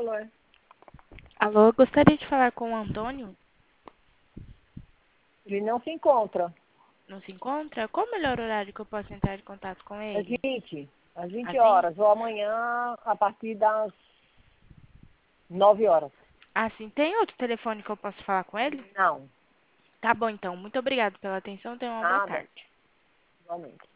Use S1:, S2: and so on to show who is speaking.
S1: falo, é.
S2: Alô, eu gostaria de falar com o Antônio.
S1: Ele não se encontra.
S2: Não se encontra? Qual o melhor horário que eu posso entrar em contato com
S1: Às
S2: ele?
S1: 20, às 20
S2: Assim?
S1: horas, ou amanhã a partir das 9 horas.
S2: Assim, tem outro telefone que eu posso falar com ele?
S1: Não,
S2: Tá bom, então. Muito obrigado pela atenção. Tenha uma boa
S1: nada,
S2: tarde.
S1: igualmente.